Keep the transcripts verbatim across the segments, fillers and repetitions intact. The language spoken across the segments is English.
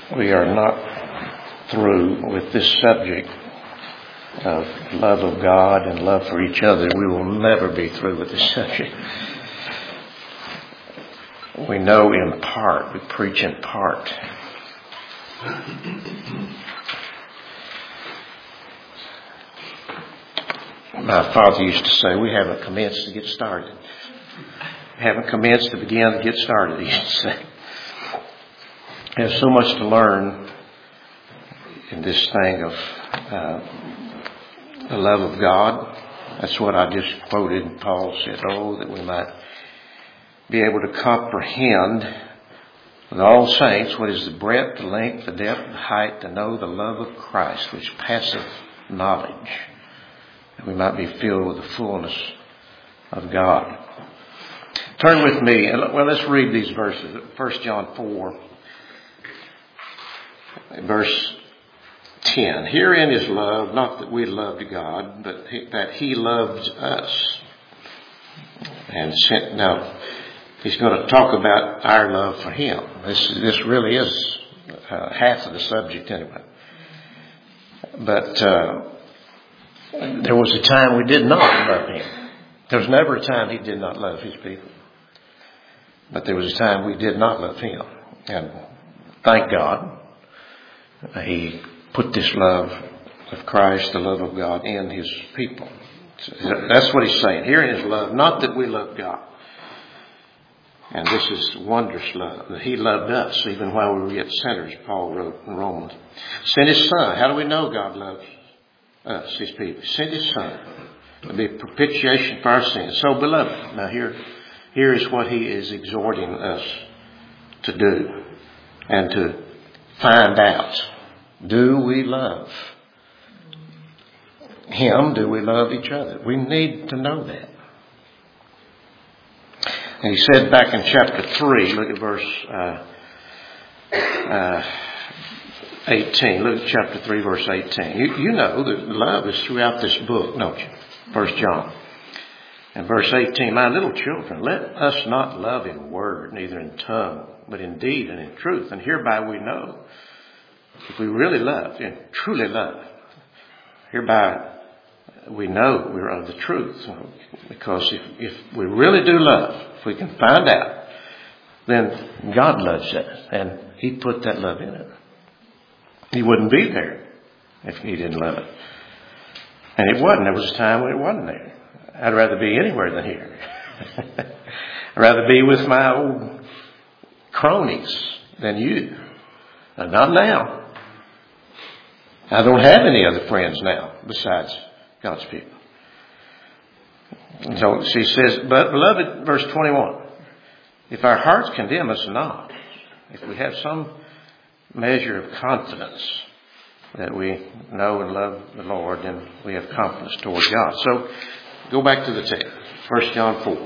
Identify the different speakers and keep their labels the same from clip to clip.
Speaker 1: we are not through with this subject of love of God and love for each other. We will never be through with this subject. We know in part. We preach in part. My father used to say, we haven't commenced to get started. We haven't commenced to begin to get started, he used to say. There's so much to learn in this thing of uh, the love of God. That's what I just quoted. Paul said, oh, that we might be able to comprehend with all saints what is the breadth, the length, the depth, the height, to know the love of Christ, which passeth knowledge. And we might be filled with the fullness of God. Turn with me, well, let's read these verses. First John four, verse ten. Herein is love, not that we loved God, but that He loved us. And sent, now, he's going to talk about our love for Him. This, this really is uh, half of the subject anyway. But uh, there was a time we did not love Him. There was never a time He did not love His people. But there was a time we did not love Him. And thank God, He put this love of Christ, the love of God, in His people. That's what He's saying. Herein is love, not that we love God. And this is wondrous love, that He loved us even while we were yet sinners, Paul wrote in Romans. Sent His Son. How do we know God loves us, His people? Sent His Son to be propitiation for our sins. So, beloved, now here, here is what He is exhorting us to do and to find out. Do we love Him? Do we love each other? We need to know that. And he said back in chapter three, look at verse uh, uh, eighteen. Look at chapter three, verse eighteen. You, you know that love is throughout this book, don't you? First John. And verse eighteen, my little children, let us not love in word, neither in tongue, but in deed and in truth. And hereby we know, if we really love and truly love, hereby we know we're of the truth. Because if, if we really do love, if we can find out, then God loves us. And He put that love in it. He wouldn't be there if He didn't love it. And it wasn't. There was a time when it wasn't there. I'd rather be anywhere than here. I'd rather be with my old cronies than you. And not now. I don't have any other friends now besides God's people. And so she says, but beloved, verse twenty-one, if our hearts condemn us not, if we have some measure of confidence that we know and love the Lord, then we have confidence towards God. So go back to the text, First John four.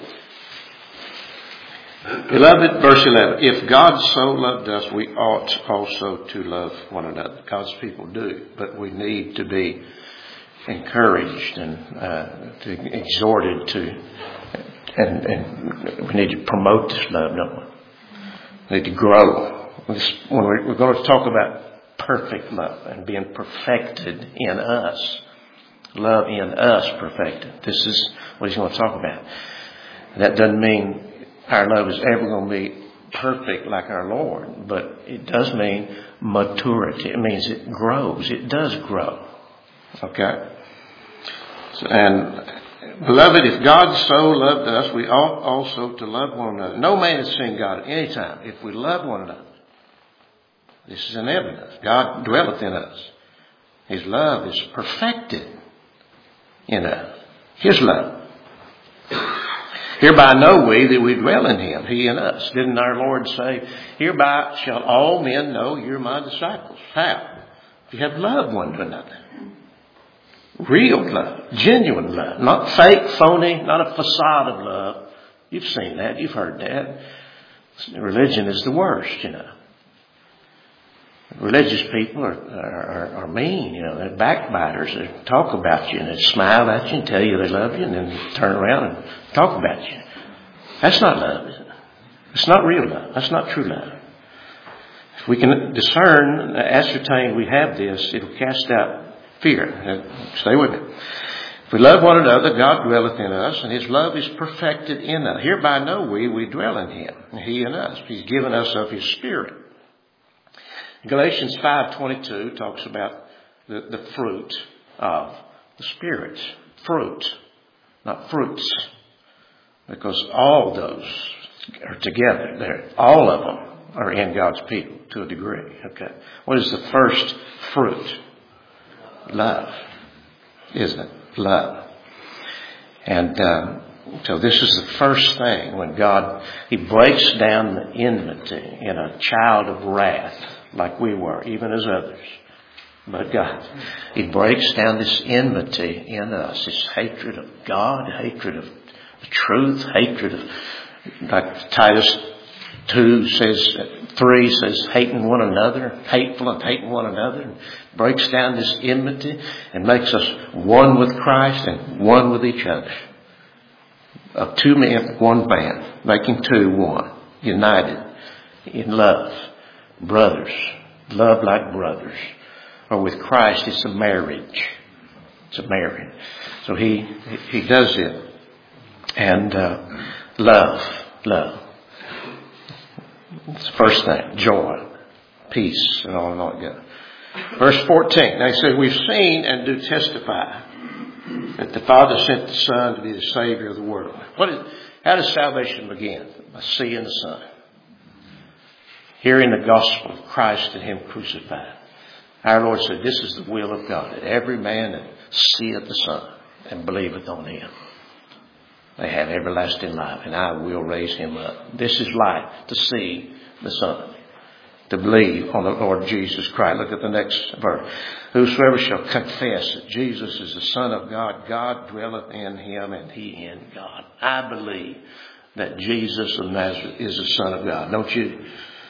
Speaker 1: Beloved, verse eleven, if God so loved us, we ought also to love one another. God's people do, but we need to be encouraged and uh, to exhorted to, and, and we need to promote this love, don't we? We need to grow. This, when we're, we're going to talk about perfect love and being perfected in us, love in us perfected. This is what he's going to talk about. That doesn't mean our love is ever going to be perfect like our Lord, but it does mean maturity. It means it grows. It does grow. Okay? And beloved, if God so loved us, we ought also to love one another. No man has seen God at any time. If we love one another, this is an evidence. God dwelleth in us. His love is perfected in us. His love. Hereby know we that we dwell in Him, He in us. Didn't our Lord say, hereby shall all men know you're my disciples? How? If you have loved one to another. Real love, genuine love, not fake, phony, not a facade of love. You've seen that, you've heard that. Religion is the worst, you know. Religious people are, are, are mean, you know. They're backbiters. They talk about you and they smile at you and tell you they love you and then turn around and talk about you. That's not love, is it? It's not real love. That's not true love. we can discern, ascertain we have this, it'll cast out fear. Stay with me. If we love one another, God dwelleth in us, and His love is perfected in us. Hereby know we, we dwell in Him, and He in us. He's given us of His Spirit. Galatians five twenty-two talks about the, the fruit of the Spirit. Fruit, not fruits. Because all those are together. They're, all of them are in God's people to a degree. Okay. What is the first fruit? Love. Isn't it? Love. And um, so this is the first thing when God, He breaks down the enmity in a child of wrath like we were, even as others. But God, He breaks down this enmity in us, this hatred of God, hatred of the truth, hatred of, like Titus two says, three says, hating one another, hateful and hating one another, and breaks down this enmity and makes us one with Christ and one with each other. Of two men, one band, making two one, united in love, brothers, love like brothers. Or with Christ, it's a marriage. It's a marriage. So He He does it. And uh, love, love. It's the first thing. Joy, peace, and all that good. Verse fourteen. Now He said, we've seen and do testify that the Father sent the Son to be the Savior of the world. What is, how does salvation begin? By seeing the Son. Hearing the gospel of Christ and Him crucified. Our Lord said, this is the will of God, that every man that seeth the Son and believeth on Him, they have everlasting life, and I will raise him up. This is life, to see the Son, to believe on the Lord Jesus Christ. Look at the next verse. Whosoever shall confess that Jesus is the Son of God, God dwelleth in Him and He in God. I believe that Jesus of Nazareth is the Son of God. Don't you?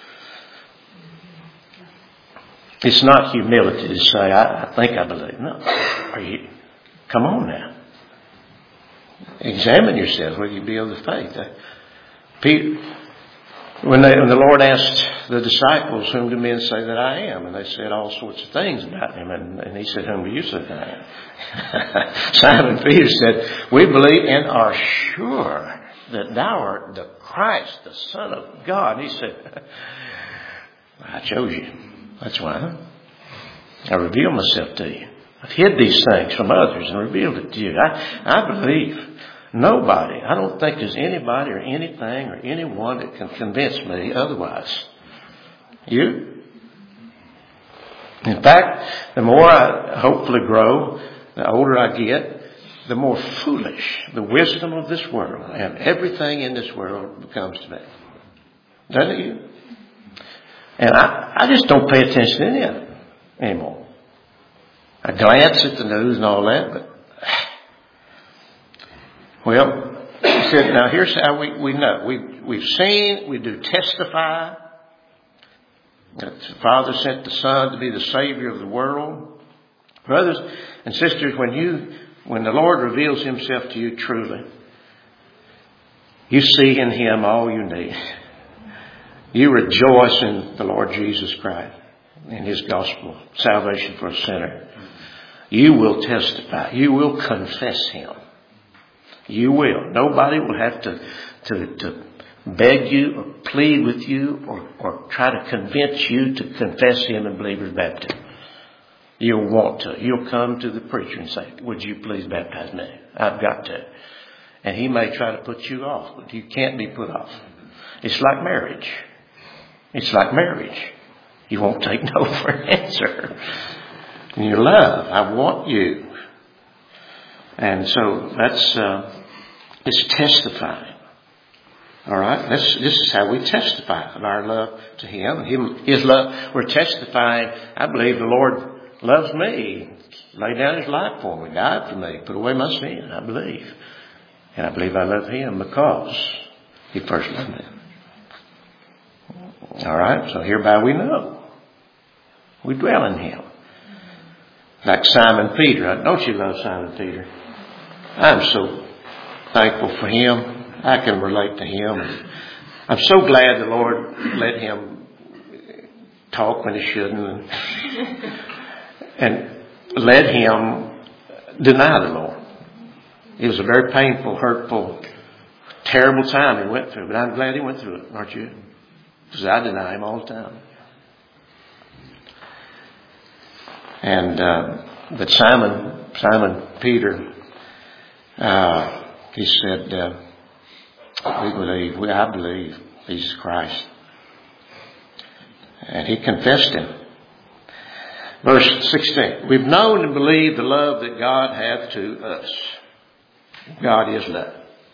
Speaker 1: It's not humility to say, I, I think I believe. No. Are you? Come on now. Examine yourself whether you be of the faith. Peter, when, they, when the Lord asked the disciples, whom do men say that I am? And they said all sorts of things about Him. And, and He said, whom do you say that I am? Simon Peter said, we believe and are sure that thou art the Christ, the Son of God. And He said, I chose you. That's why I revealed myself to you. I've hid these things from others and revealed it to you. I, I believe nobody, I don't think there's anybody or anything or anyone that can convince me otherwise. You? In fact, the more I hopefully grow, the older I get, the more foolish the wisdom of this world and everything in this world becomes to me. Doesn't it you? And I, I just don't pay attention to any of it anymore. I glance at the news and all that, but, well, he said, now here's how we, we know. We, we've seen, we do testify that the Father sent the Son to be the Savior of the world. Brothers and sisters, when you, when the Lord reveals Himself to you truly, you see in Him all you need. You rejoice in the Lord Jesus Christ, in His gospel, salvation for a sinner. You will testify. You will confess Him. You will. Nobody will have to, to, to beg you or plead with you or, or try to convince you to confess Him and believe His baptism. You'll want to. You'll come to the preacher and say, would you please baptize me? I've got to. And he may try to put you off, but you can't be put off. It's like marriage. It's like marriage. You won't take no for an answer. In your love, I want you. And so that's, uh, it's testifying. All right? That's, this is how we testify of our love to Him. Him, His love, we're testifying, I believe the Lord loves me. Laid down His life for me. Died for me. Put away my sin. I believe. And I believe I love Him because He first loved me. All right? So hereby we know. We dwell in Him. Like Simon Peter. Don't you love Simon Peter? I'm so thankful for him. I can relate to him. I'm so glad the Lord let him talk when he shouldn't, and let him deny the Lord. It was a very painful, hurtful, terrible time he went through, but I'm glad he went through it, aren't you? Because I deny him all the time. And uh, but Simon, Simon Peter, uh, he said, uh, "We believe. We, I believe Jesus Christ." And he confessed him. Verse sixteen. We've known and believed the love that God hath to us. God is love.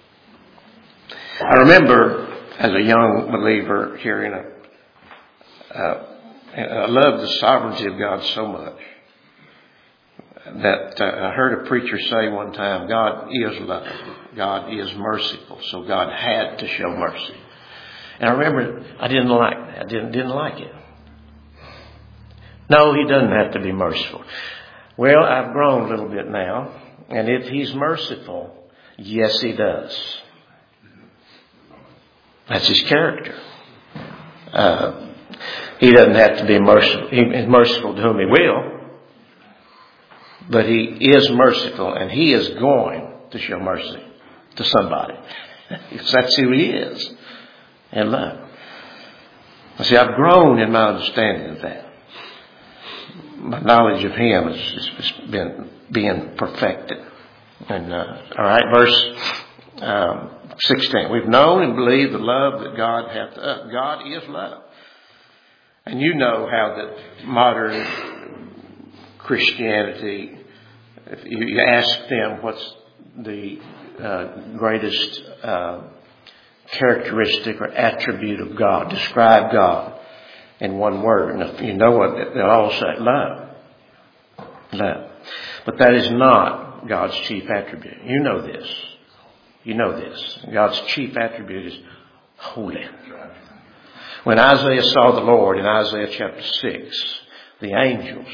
Speaker 1: I remember as a young believer hearing a, uh, I love the sovereignty of God so much that uh, I heard a preacher say one time, God is love. God is merciful. So God had to show mercy. And I remember I didn't like that. I didn't, didn't like it. No, he doesn't have to be merciful. Well, I've grown a little bit now. And if he's merciful, yes, he does. That's his character. Uh, he doesn't have to be merciful. He's merciful to whom he will. But he is merciful, and he is going to show mercy to somebody. Because that's who he is. And love. I see, I've grown in my understanding of that. My knowledge of him has just been being perfected. And uh, all right, verse um, sixteen. We've known and believed the love that God hath to us. God is love. And you know how that modern Christianity, if you ask them what's the uh, greatest uh, characteristic or attribute of God, describe God in one word, and if you know what, they'll all say love. Love. But that is not God's chief attribute. You know this. You know this. God's chief attribute is holy. When Isaiah saw the Lord in Isaiah chapter six, the angels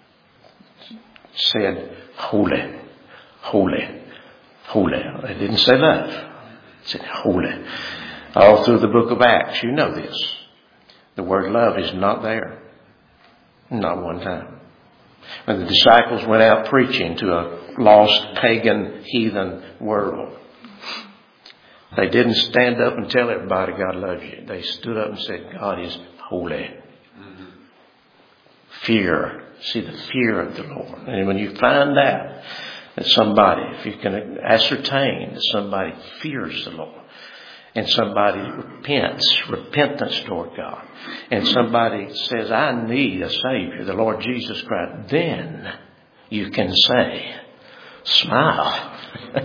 Speaker 1: said, holy, holy, holy. They didn't say love. They said holy. All through the book of Acts, you know this. The word love is not there. Not one time. When the disciples went out preaching to a lost, pagan, heathen world, they didn't stand up and tell everybody God loves you. They stood up and said, God is holy. Mm-hmm. Fear. See the fear of the Lord. And when you find out that somebody, if you can ascertain that somebody fears the Lord, and somebody repents, repentance toward God, and somebody says, I need a Savior, the Lord Jesus Christ, then you can say, smile.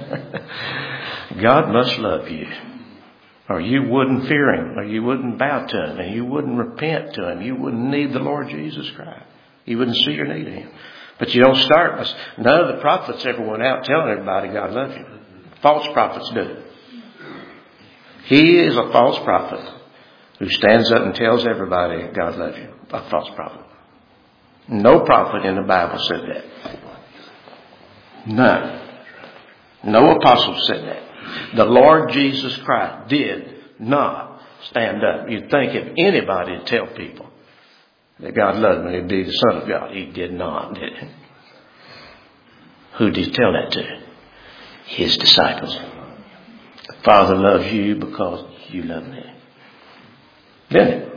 Speaker 1: God must love you, or you wouldn't fear Him, or you wouldn't bow to Him, and you wouldn't repent to Him. You wouldn't need the Lord Jesus Christ. You wouldn't see your need of Him. But you don't start by, none of the prophets ever went out telling everybody God loves you. False prophets do. He is a false prophet who stands up and tells everybody God loves you. A false prophet. No prophet in the Bible said that. None. No apostle said that. The Lord Jesus Christ did not stand up. You'd think if anybody would tell people that God loved me, it'd be the Son of God. He did not, did he? Who did he tell that to? His disciples. The Father loves you because you love me. Didn't it?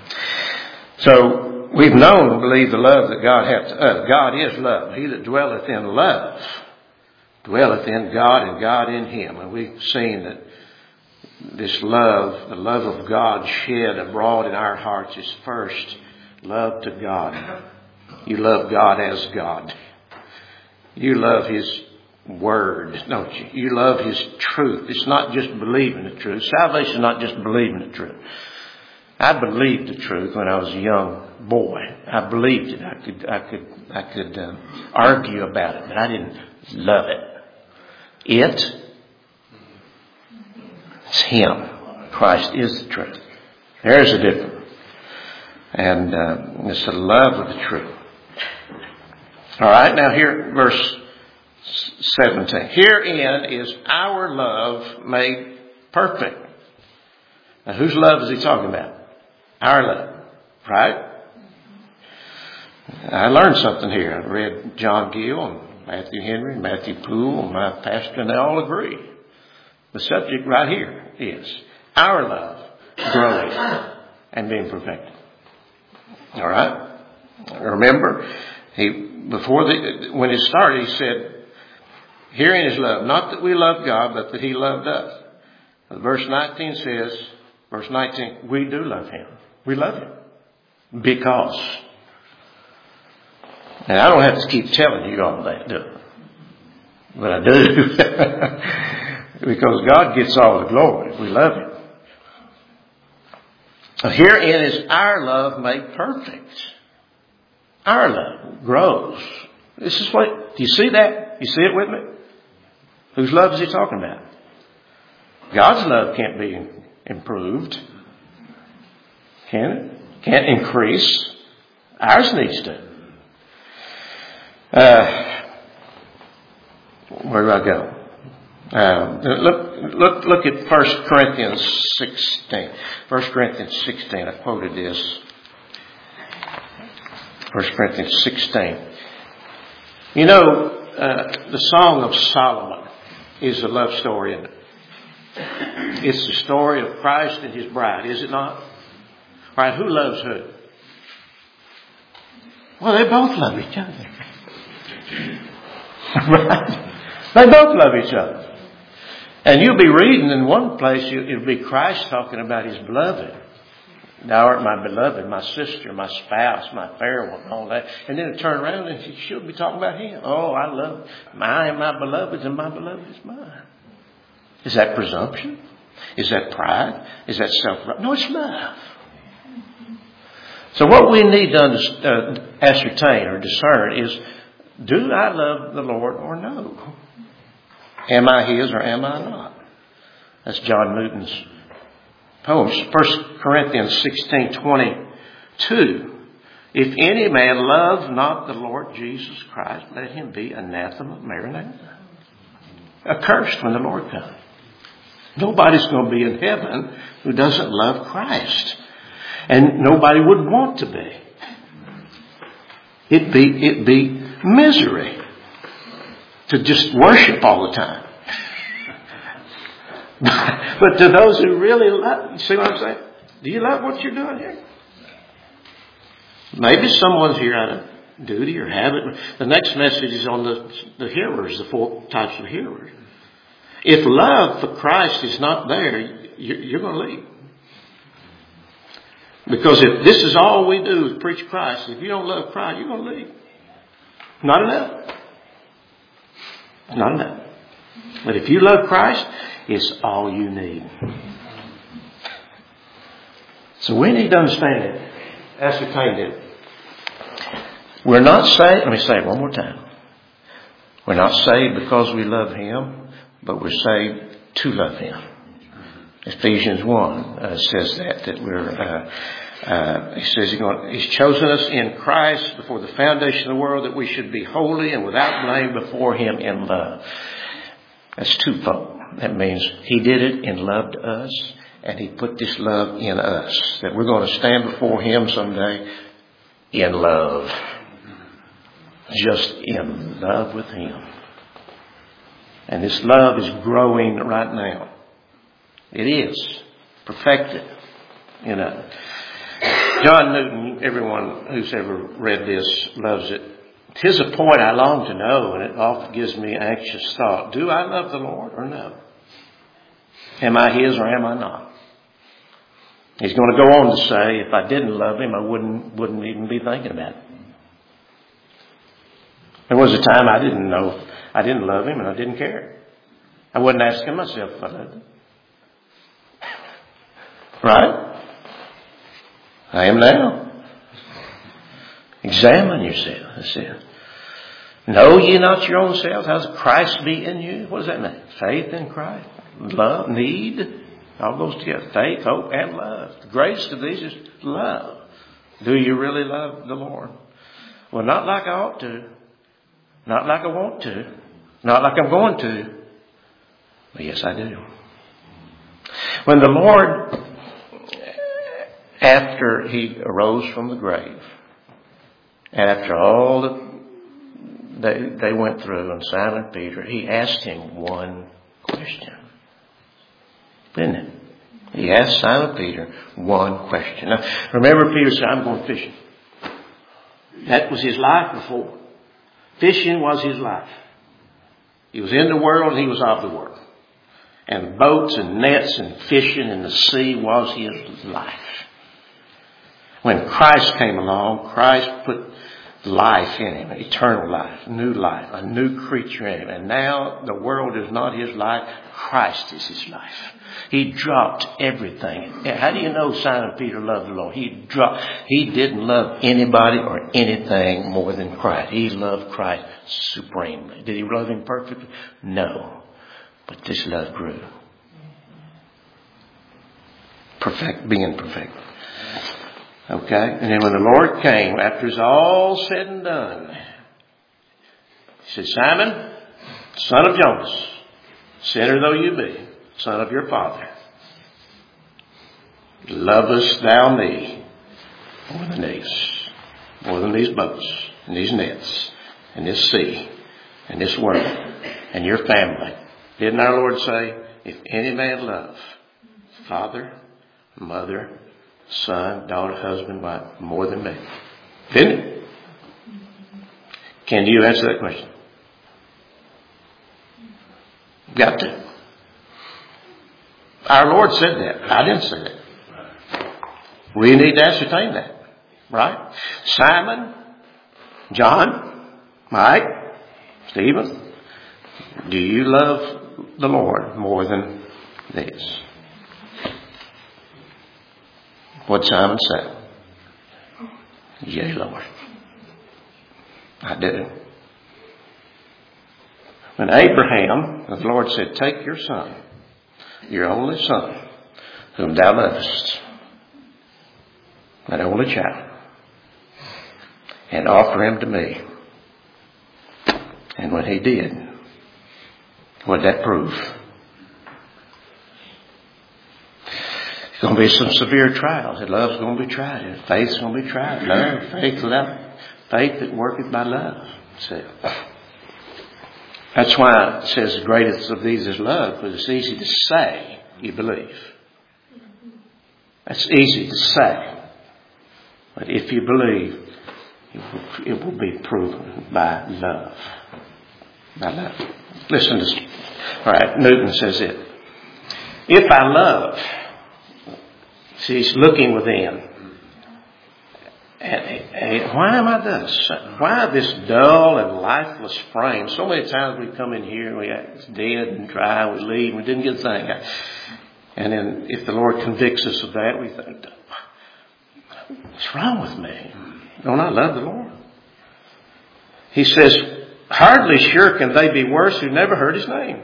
Speaker 1: So, we've known and believed the love that God hath to us. God is love. He that dwelleth in love dwelleth in God and God in him. And we've seen that this love, the love of God shed abroad in our hearts is first love to God. You love God as God. You love His Word, don't you? You love His truth. It's not just believing the truth. Salvation is not just believing the truth. I believed the truth when I was a young boy. I believed it. I could, I could, I could uh, argue about it, but I didn't love it. It, it's Him. Christ is the truth. There's a difference. And uh, it's the love of the truth. All right, now here, verse seventeen. Herein is our love made perfect. Now, whose love is he talking about? Our love, right? I learned something here. I read John Gill and Matthew Henry and Matthew Poole, and my pastor, and they all agree. The subject right here is our love growing and being perfected. All right? Remember, he before the when it started, he said, "Herein is love, not that we love God, but that He loved us." Verse nineteen says, verse nineteen, we do love Him. We love Him because. And I don't have to keep telling you all that, do I? But I do. Because God gets all the glory. We love Him. Herein is our love made perfect. Our love grows. This is what, do you see that? You see it with me? Whose love is He talking about? God's love can't be improved. Can it? Can't increase. Ours needs to. Uh, where do I go? Uh, look, look, look at First Corinthians sixteen. First Corinthians sixteen. I quoted this. First Corinthians sixteen. You know, uh, the Song of Solomon is a love story, isn't it? It's the story of Christ and His bride, is it not? All right, who loves who? Well, they both love each other. Right? They both love each other. And you'll be reading in one place, it'll be Christ talking about His beloved. Thou art my beloved, my sister, my spouse, my fair one, all that. And then it'll turn around and she'll be talking about Him. Oh, I love, I am my beloved and my beloved is mine. Is that presumption? Is that pride? Is that self? No, it's love. So what we need to uh, ascertain or discern is, do I love the Lord or no? Am I His or am I not? That's John Newton's poem. First Corinthians sixteen twenty-two. If any man love not the Lord Jesus Christ, let him be anathema maranatha. Accursed when the Lord comes. Nobody's going to be in heaven who doesn't love Christ. And nobody would want to be. It'd be, it'd be misery to just worship all the time. But to those who really love, you see what I'm saying? Do you love what you're doing here? Maybe someone's here out of duty or habit. The next message is on the, the hearers, the four types of hearers. If love for Christ is not there, you're going to leave. Because if this is all we do is preach Christ, if you don't love Christ, you're going to leave. Not enough. Not enough. But if you love Christ, it's all you need. So we need to understand it. Ascertain it. We're not saved, let me say it one more time. We're not saved because we love Him, but we're saved to love Him. Ephesians one uh, says that, that we're, uh, uh, he says he's, going, he's chosen us in Christ before the foundation of the world that we should be holy and without blame before Him in love. That's twofold. That means He did it and loved us, and He put this love in us, that we're going to stand before Him someday in love. Just in love with Him. And this love is growing right now. It is perfected. You know, John Newton, everyone who's ever read this loves it. 'Tis a point I long to know, and it often gives me anxious thought. Do I love the Lord or no? Am I His or am I not? He's going to go on to say, if I didn't love Him, I wouldn't wouldn't even be thinking about it. There was a time I didn't know, I didn't love Him and I didn't care. I wasn't asking myself if I loved Him. Right? I am now. Examine yourself. That's it. Know ye not your own selves? How does Christ be in you? What does that mean? Faith in Christ. Love, need. All goes together. Faith, hope, and love. The greatest of these is love. Do you really love the Lord? Well, not like I ought to. Not like I want to. Not like I'm going to. But yes, I do. When the Lord, after He arose from the grave, And after all that they, they went through and Simon Peter, he asked him one question. Didn't it? He asked Simon Peter one question. Now, remember Peter said, I'm going fishing. That was his life before. Fishing was his life. He was in the world and he was of the world. And boats and nets and fishing in the sea was his life. When Christ came along, Christ put life in him, eternal life, new life, a new creature in him. And now the world is not his life. Christ is his life. He dropped everything. How do you know Simon Peter loved the Lord? He dropped, he didn't love anybody or anything more than Christ. He loved Christ supremely. Did he love him perfectly? No. But this love grew. Perfect, being perfect. Okay? And then when the Lord came, after it's all said and done, he said, Simon, son of Jonas, sinner though you be, son of your father, lovest thou me more than these, more than these boats and these nets and this sea and this world and your family. Didn't our Lord say, if any man love father, mother, son, daughter, husband, wife, more than me? Didn't it? Can you answer that question? Got to. Our Lord said that. I didn't say that. We need to ascertain that. Right? Simon, John, Mike, Stephen, do you love the Lord more than these? What Simon said? Yea, Lord. I do. When Abraham, the Lord said, take your son, your only son, whom thou lovest, that only child, and offer him to me. And when he did, what did that prove? There's going to be some severe trials. And love's going to be tried. And faith's going to be tried. Love, faith, love. Faith that worketh by love. So, that's why it says the greatest of these is love, because it's easy to say you believe. That's easy to say. But if you believe, it will, it will be proven by love. By love. Listen to this. All right, Newton says it. If I love, see, he's looking within. And, and why am I thus? Why this dull and lifeless frame? So many times we come in here and we act dead and dry. We leave and we didn't get a thing. And then if the Lord convicts us of that, we think, what's wrong with me? Don't I love the Lord? He says, hardly sure can they be worse who never heard his name.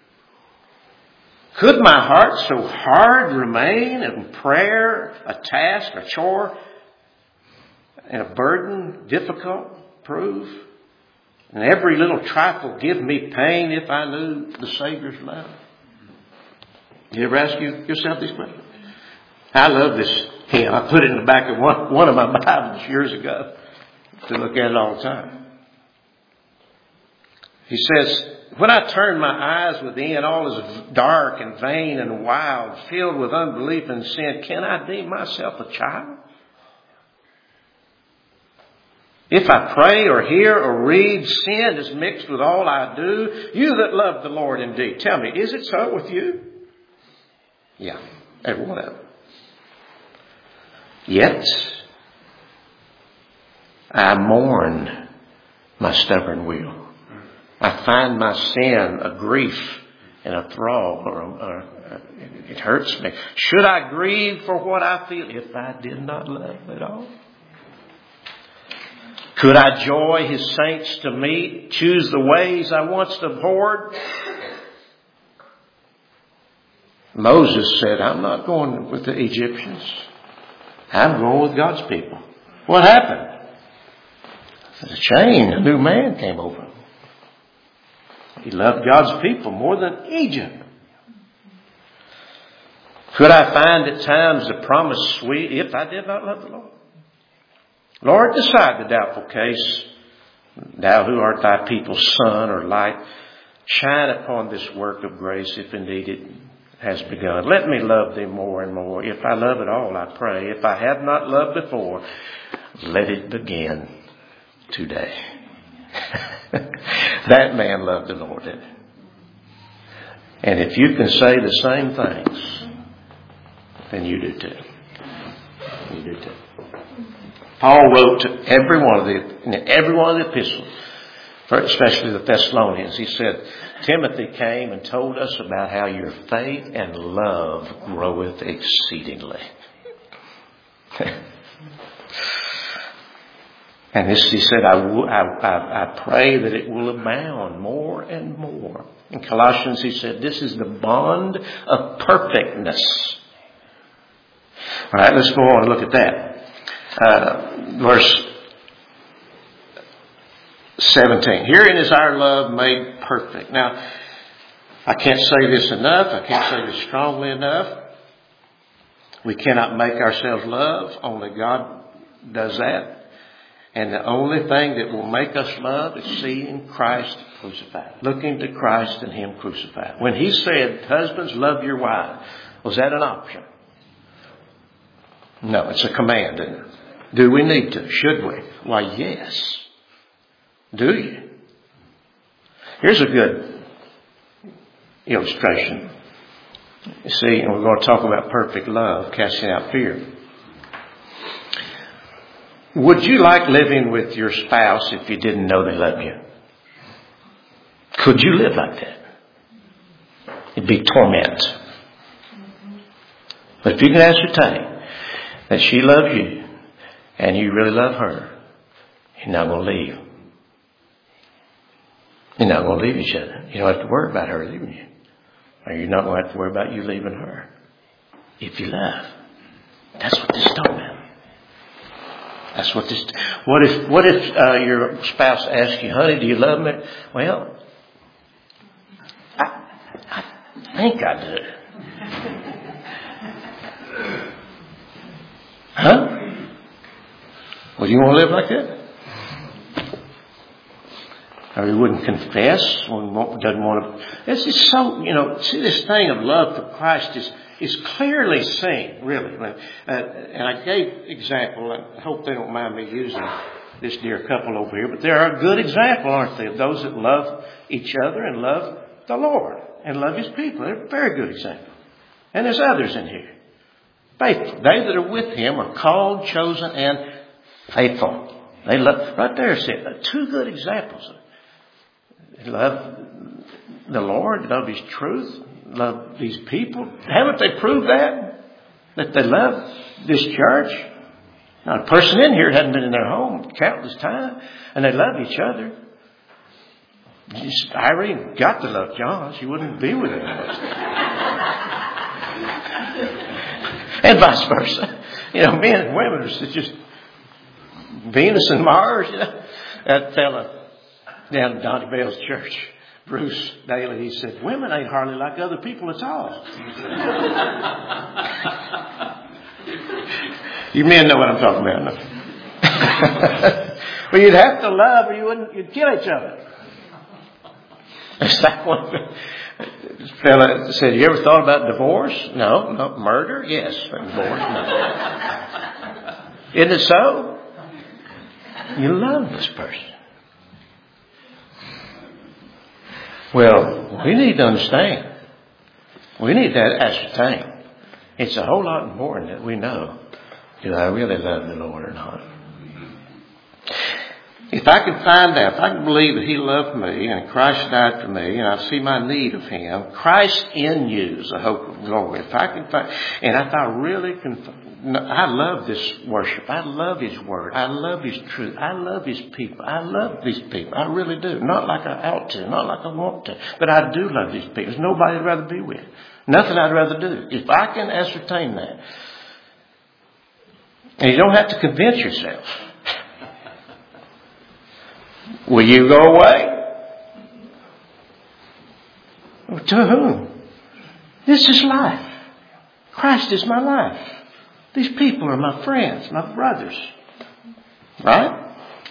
Speaker 1: Could my heart so hard remain in prayer, a task, a chore, and a burden difficult prove? And every little trifle give me pain if I knew the Savior's love? You ever ask you, yourself these questions? I love this hymn. I put it in the back of one, one of my Bibles years ago to look at it all the time. He says, when I turn my eyes within, all is dark and vain and wild, filled with unbelief and sin. Can I deem myself a child? If I pray or hear or read, sin is mixed with all I do. You that love the Lord indeed. Tell me, is it so with you? Yeah, every one of them. Yet, I mourn my stubborn will. I find my sin a grief and a thrall, or, or uh, it hurts me. Should I grieve for what I feel if I did not love at all? Could I joy his saints to meet, choose the ways I once abhorred? Moses said, I'm not going with the Egyptians. I'm going with God's people. What happened? A change, a new man came over. He loved God's people more than Egypt. Could I find at times the promise sweet if I did not love the Lord? Lord, decide the doubtful case. Thou who art thy people's sun or light, shine upon this work of grace if indeed it has begun. Let me love thee more and more. If I love at all, I pray. If I have not loved before, let it begin today. That man loved the Lord, didn't he? And if you can say the same things, then you do too. You do too. Paul wrote to every one of the, in every one of the epistles, especially the Thessalonians, he said, Timothy came and told us about how your faith and love groweth exceedingly. And this, he said, I, I, I, I pray that it will abound more and more. In Colossians, he said, this is the bond of perfectness. All right, let's go on and look at that. Uh, verse seventeen. Herein is our love made perfect. Now, I can't say this enough. I can't say this strongly enough. We cannot make ourselves love. Only God does that. And the only thing that will make us love is seeing Christ crucified. Looking to Christ and Him crucified. When He said, husbands, love your wife, was that an option? No, it's a command, isn't it? Do we need to? Should we? Why, yes. Do you? Here's a good illustration. You see, and we're going to talk about perfect love, casting out fear. Would you like living with your spouse if you didn't know they love you? Could you live like that? It'd be torment. But if you can ascertain that she loves you and you really love her, you're not going to leave. You're not going to leave each other. You don't have to worry about her leaving you. Or you're not going to have to worry about you leaving her. If you love. That's what this is talking about. That's what this, what if, what if uh, your spouse asks you, honey, do you love me? Well, I, I think I do. Huh? Well, you want to live like that? Or you wouldn't confess, or doesn't want to. This is so, you know, see, this thing of love for Christ is, is clearly seen, really. Uh, and I gave example, I hope they don't mind me using this dear couple over here, but they're a good example, aren't they, of those that love each other and love the Lord and love His people. They're a very good example. And there's others in here. Faithful. They that are with Him are called, chosen, and faithful. They love, right there, see, two good examples. They love the Lord, love His truth, love these people. Haven't they proved that? That they love this church? Not a person in here hadn't been in their home countless times, and they love each other. Just, Irene got to love John. She wouldn't be with him. And vice versa. You know, men and women are just Venus and Mars. You know, that fella down at Donnie Bell's church, Bruce Daly, he said, women ain't hardly like other people at all. You men know what I'm talking about. No? Well, you'd have to love or you wouldn't, you'd kill each other. It's like one fella said, you ever thought about divorce? No. No. Murder? Yes. But divorce? No. Isn't it so? You love this person. Well, we need to understand. We need to ascertain. It's a whole lot important that we know, do I really love the Lord or not? If I can find out, if I can believe that He loved me and Christ died for me and I see my need of Him, Christ in you is the hope of glory. If I can find, and if I really can, I love this worship. I love His Word. I love His truth. I love His people. I love these people. I really do. Not like I ought to, not like I want to, but I do love these people. There's nobody I'd rather be with. Nothing I'd rather do. If I can ascertain that, and you don't have to convince yourself. Will you go away? To whom? This is life. Christ is my life. These people are my friends, my brothers. Right?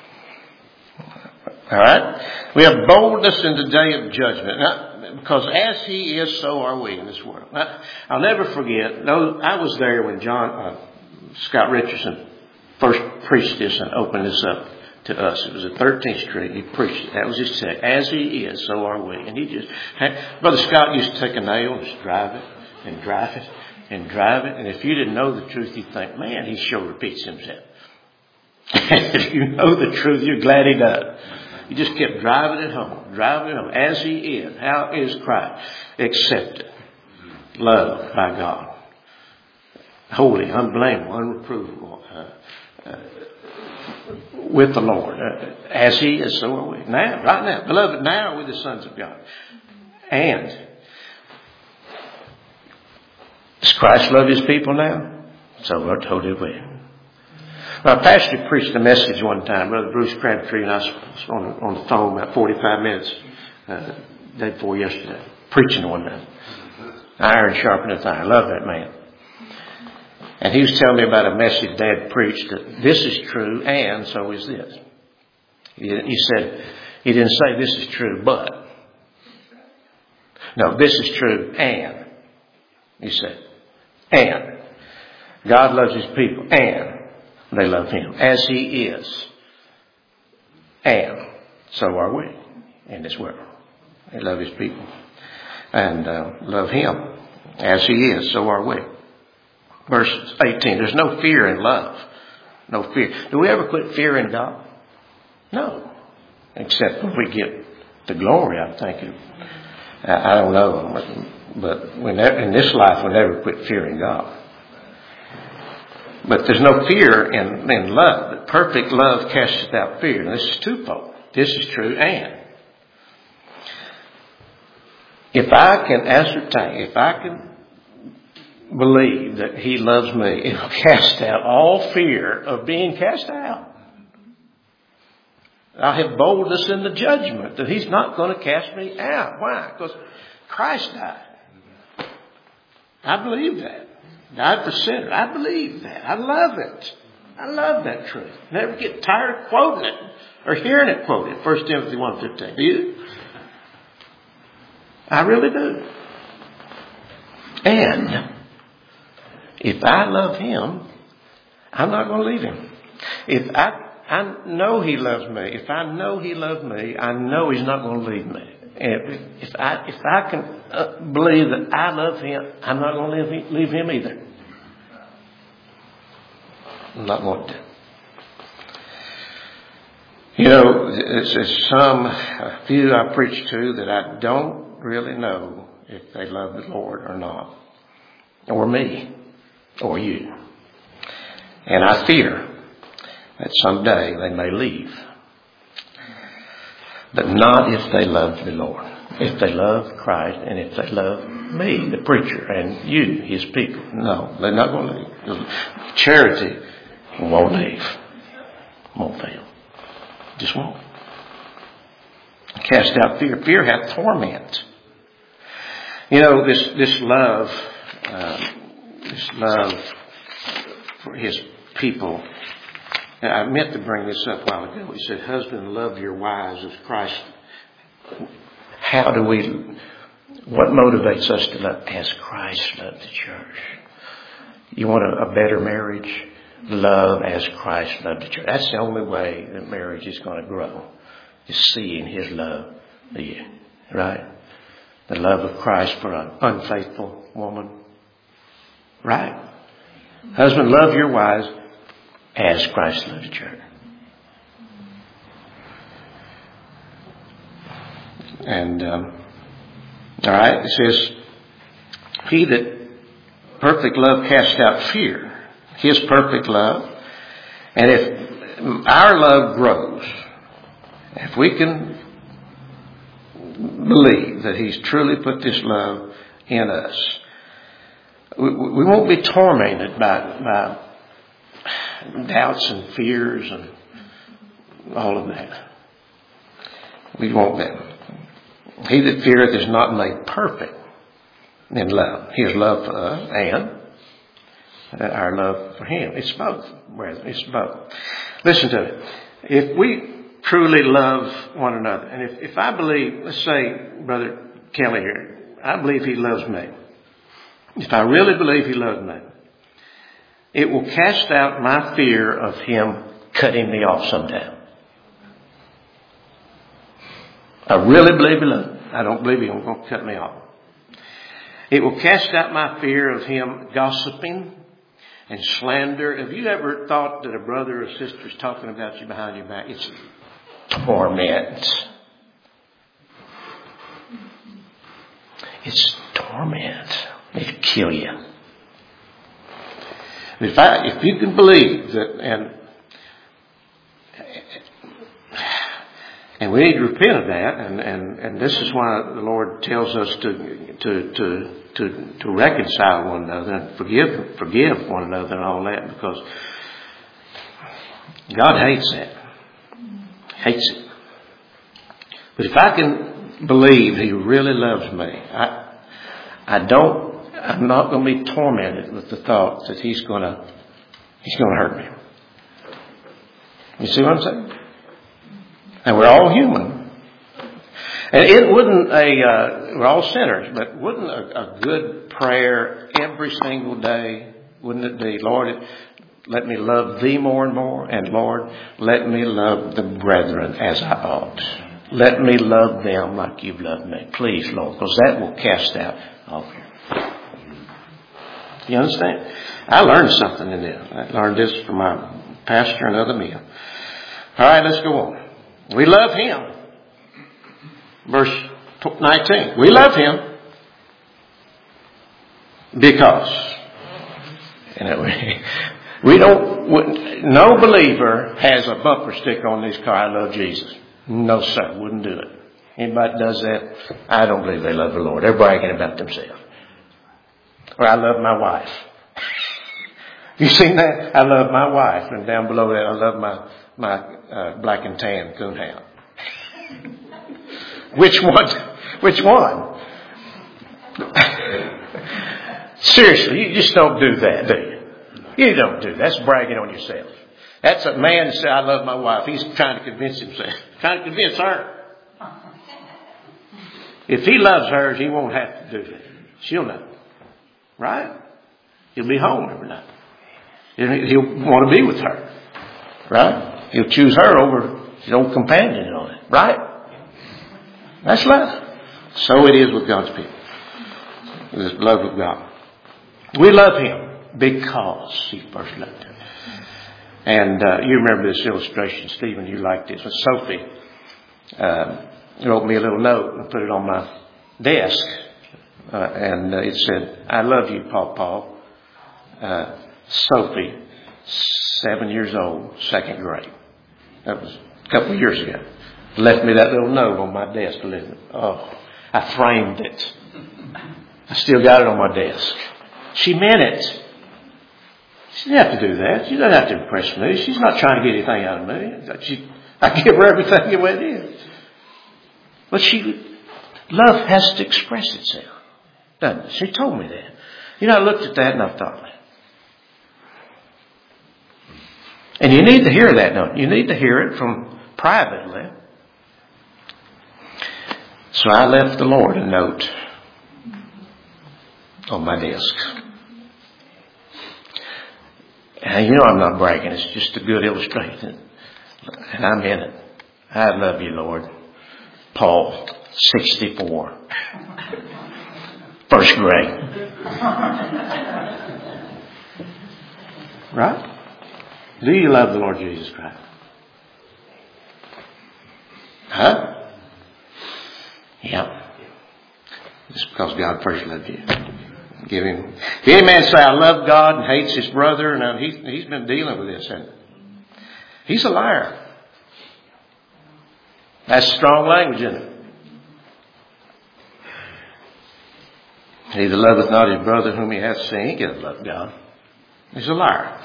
Speaker 1: All right? We have boldness in the day of judgment. Now, because as He is, so are we in this world. Now, I'll never forget, no, I was there when John uh, Scott Richardson first preached this and opened this up to us. It was at thirteenth Street. He preached it. That was his text. As He is, so are we. And he just had, Brother Scott used to take a nail and just drive it and drive it and drive it. And if you didn't know the truth, you'd think, man, he sure repeats himself. If you know the truth, you're glad he does. He just kept driving it home, driving it home. As He is. How is Christ? Accepted. Loved by God. Holy, unblameable, unreprovable. Uh, uh, with the Lord. Uh, as He is, so are we. Now, right now. Beloved, now we're the sons of God. And does Christ love His people now? So we're totally we. My pastor preached a message one time, Brother Bruce Crabtree, and I was on, on the phone about forty-five minutes uh, day before yesterday, preaching one night. Iron sharpeneth iron. I love that man. And he was telling me about a message Dad preached that this is true and so is this. He, he said, he didn't say this is true, but. No, this is true and. He said, and. God loves His people and they love Him as He is. And so are we in this world. They love His people and uh, love Him as He is. So are we. Verse eighteen. There's no fear in love. No fear. Do we ever quit fearing God? No. Except when we get the glory, I'm thinking. I don't know. But we never, in this life, we never quit fearing God. But there's no fear in, in love. But perfect love casteth out fear. And this is twofold. This is true and. If I can ascertain, if I can believe that He loves me, it will cast out all fear of being cast out. I have boldness in the judgment that He's not going to cast me out. Why? Because Christ died. I believe that. Died for sinner. I believe that. I love it. I love that truth. Never get tired of quoting it or hearing it quoted. First Timothy one fifteen. Do you? I really do. And if I love Him, I'm not going to leave Him. If I, I know He loves me, if I know He loves me, I know He's not going to leave me. And if I, if I can uh, believe that I love Him, I'm not going to leave, leave Him either. I'm not going to. You know, there's some, a few I preach to that I don't really know if they love the Lord or not. Or me. Or you. And I fear that someday they may leave. But not if they love the Lord. If they love Christ and if they love me, the preacher, and you, His people. No, they're not going to leave. Charity won't leave. Won't fail. Just won't. Cast out fear. Fear hath torment. You know, this, this love, uh, this love for His people. And I meant to bring this up a while ago. He said, husband, love your wives as Christ. How do we, what motivates us to love? As Christ loved the church. You want a, a better marriage? Love as Christ loved the church. That's the only way that marriage is going to grow. Is seeing His love for you. Right? The love of Christ for an unfaithful woman. Right? Husband, love your wives as Christ loved the church. And, um, all right, it says, He that perfect love casts out fear. His perfect love. And if our love grows, if we can believe that He's truly put this love in us, we, we won't be tormented by, by doubts and fears and all of that. We won't be. He that feareth is not made perfect in love. His love for us and our love for Him. It's both, brethren. It's both. Listen to it. If we truly love one another, and if, if I believe, let's say, Brother Kelly here, I believe he loves me. If I really believe he loves me, it will cast out my fear of him cutting me off sometime. I really believe he loves me. I don't believe he's going to cut me off. It will cast out my fear of him gossiping and slander. Have you ever thought that a brother or sister is talking about you behind your back? It's torment. It's torment. It'll kill you. If I, if you can believe that, and and we need to repent of that, and, and, and this is why the Lord tells us to to to to, to reconcile one another and forgive forgive one another and all that, because God hates that. Hates it. But if I can believe He really loves me, I I don't I'm not going to be tormented with the thought that He's going to He's going to hurt me. You see what I'm saying? And we're all human. And it wouldn't a, uh, we're all sinners, but wouldn't a, a good prayer every single day, wouldn't it be, Lord, let me love Thee more and more, and Lord, let me love the brethren as I ought. Let me love them like You've loved me. Please, Lord, because that will cast out all fear. You understand? I learned something in this. I learned this from my pastor and other men. All right, let's go on. We love Him. Verse nineteen. We love Him because, you know, we, we don't, no believer has a bumper sticker on this car, I love Jesus. No, sir, wouldn't do it. Anybody does that, I don't believe they love the Lord. They're bragging about themselves. Or I love my wife. You seen that? I love my wife. And down below that, I love my my uh, black and tan coonhound. Which one? Which one? Seriously, you just don't do that, do you? You don't do that. That's bragging on yourself. That's a man that said, I love my wife. He's trying to convince himself. Trying to convince her. If he loves hers, he won't have to do that. She'll know. Right? He'll be home every night. He'll want to be with her. Right? He'll choose her over his old companion and all that. Right? That's love. So it is with God's people. This love of God. We love Him because He first loved us. And uh, you remember this illustration, Stephen, you like this. Sophie uh, wrote me a little note and put it on my desk. Uh, and uh, it said, I love you, Paw Paw. Uh, Sophie, seven years old, second grade. That was a couple of years ago. Left me that little note on my desk to listen. Oh, I framed it. I still got it on my desk. She meant it. She didn't have to do that. She doesn't have to impress me. She's not trying to get anything out of me. She, I give her everything the way it is. But she, love has to express itself. Doesn't it? She told me that. You know, I looked at that and I thought, and you need to hear that, don't you? You need to hear it from privately. So I left the Lord a note on my desk. And you know I'm not bragging. It's just a good illustration. And I meant it. I love you, Lord. Paul, sixty-four. First grade. Right? Do you love the Lord Jesus Christ? Huh? Yeah. Just because God first loved you. Give him. If any man say, I love God and hates his brother, now he's, he's been dealing with this, hasn't he? He's a liar. That's strong language, isn't it? He that loveth not his brother whom he hath seen, he cannot love God. He's a liar.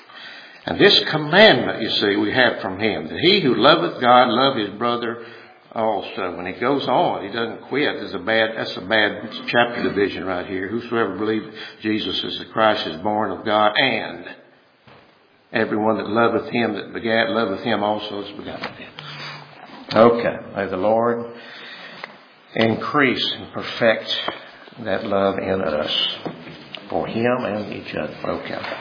Speaker 1: And this commandment, you see, we have from him, that he who loveth God love his brother also. When he goes on, he doesn't quit. There's a bad, that's a bad chapter division right here. Whosoever believes Jesus is the Christ is born of God, and everyone that loveth him that begat, loveth him also is begotten of him. Okay. May the Lord increase and perfect that love in us for him and each other. Okay.